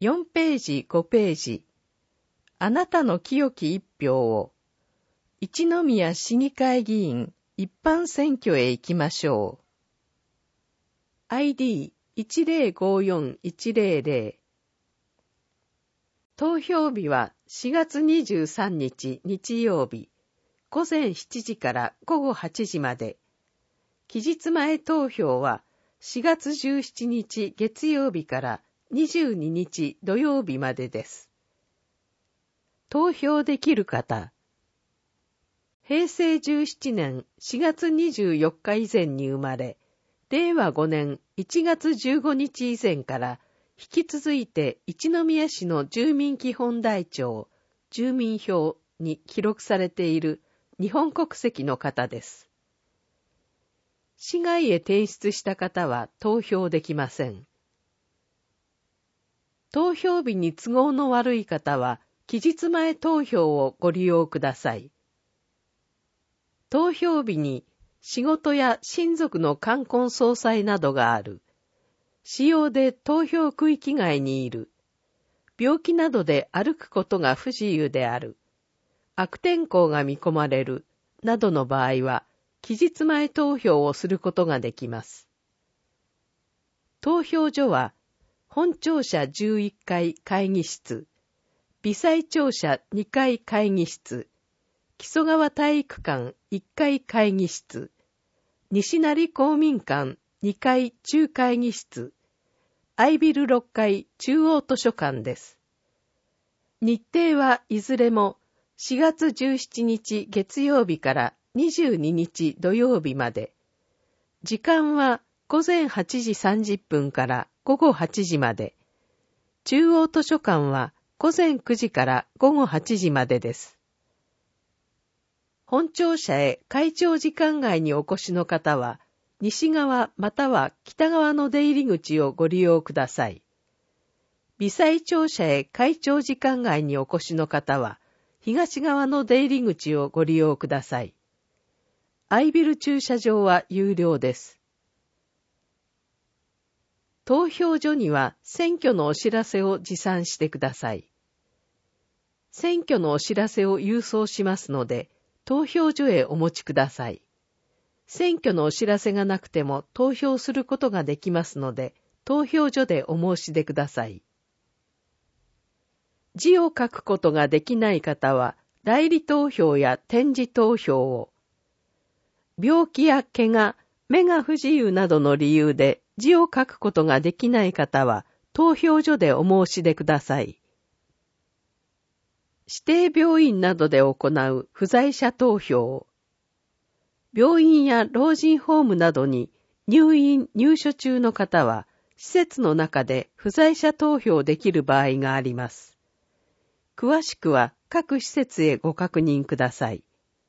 4ページ5ページ。あなたの清き一票を、一宮市議会議員一般選挙へ行きましょう。ID1054-100。投票日は4月23日日曜日、午前7時から午後8時まで。期日前投票は4月17日月曜日から22日土曜日までです。投票できる方。平成17年4月24日以前に生まれ、令和5年1月15日以前から引き続いて一宮市の住民基本台帳、住民票に記録されている日本国籍の方です。市外へ転出した方は投票できません。投票日に都合の悪い方は期日前投票をご利用ください。投票日に仕事や親族の冠婚葬祭などがある。使用で投票区域外にいる。病気などで歩くことが不自由である。悪天候が見込まれる。などの場合は、期日前投票をすることができます。投票所は、本庁舎11階会議室、微細庁舎2階会議室、木曽川体育館1階会議室、西成公民館2階中会議室、Iビル6階中央図書館です。日程はいずれも4月17日月曜日から22日土曜日まで。時間は午前8時30分から午後8時まで。中央図書館は午前9時から午後8時までです。本庁舎へ開庁時間外にお越しの方は、西側または北側の出入り口をご利用ください。微細庁舎へ開庁時間外にお越しの方は、東側の出入り口をご利用ください。Iビル駐車場は有料です。投票所には選挙のお知らせを持参してください。選挙のお知らせを郵送しますので、投票所へお持ちください。選挙のお知らせがなくても投票することができますので、投票所でお申し出ください。字を書くことができない方は、代理投票や点字投票を。病気や怪我、目が不自由などの理由で字を書くことができない方は、投票所でお申し出ください。指定病院などで行う不在者投票。病院や老人ホームなどに入院・入所中の方は、施設の中で不在者投票できる場合があります。詳しくは各施設へご確認ください。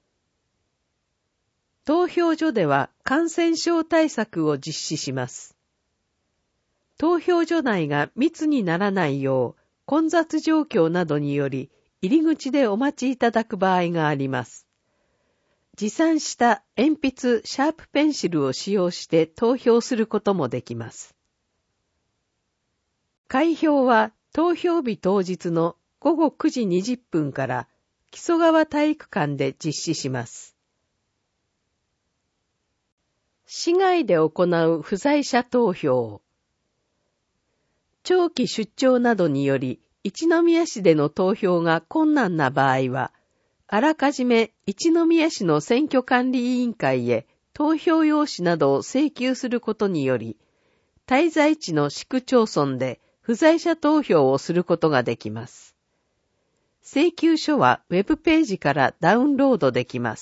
投票所では感染症対策を実施します。投票所内が密にならないよう、混雑状況などにより、入り口でお待ちいただく場合があります。持参した鉛筆、シャープペンシルを使用して投票することもできます。開票は投票日当日の午後9時20分から木曽川体育館で実施します。市外で行う不在者投票。長期出張などにより一宮市での投票が困難な場合は、あらかじめ一宮市の選挙管理委員会へ投票用紙などを請求することにより、滞在地の市区町村で不在者投票をすることができます。請求書はウェブページからダウンロードできます。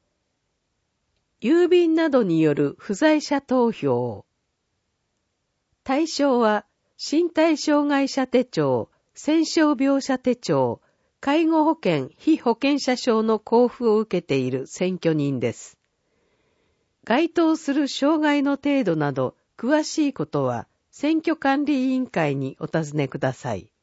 郵便などによる不在者投票。対象は、身体障害者手帳、戦傷病者手帳、介護保険・被保険者証の交付を受けている選挙人です。該当する障害の程度など、詳しいことは、選挙管理委員会にお尋ねください。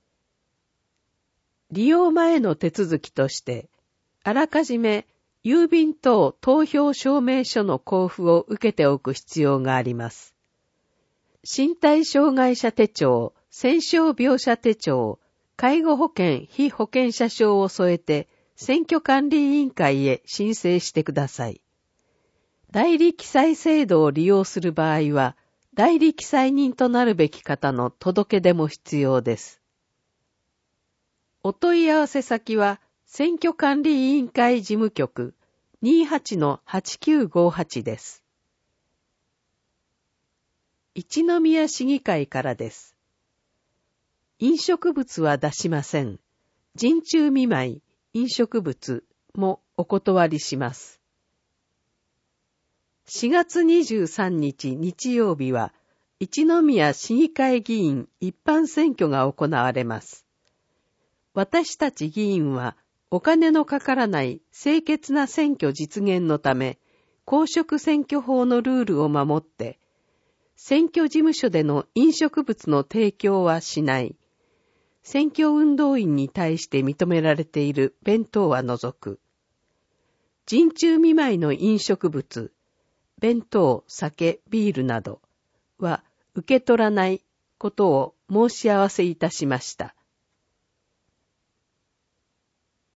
利用前の手続きとして、あらかじめ郵便等投票証明書の交付を受けておく必要があります。身体障害者手帳、 選奨描写手帳、介護保険被保険者証を添えて、選挙管理委員会へ申請してください。代理記載制度を利用する場合は、代理記載人となるべき方の届け出も必要です。お問い合わせ先は、選挙管理委員会事務局 28-8958 です。一宮市議会からです。飲食物は出しません。陣中見舞い、飲食物もお断りします。4月23日日曜日は、一宮市議会議員一般選挙が行われます。私たち議員は、お金のかからない清潔な選挙実現のため、公職選挙法のルールを守って、選挙事務所での飲食物の提供はしない。選挙運動員に対して認められている弁当は除く。陣中見舞いの飲食物、弁当、酒、ビールなどは受け取らないことを申し合わせいたしました。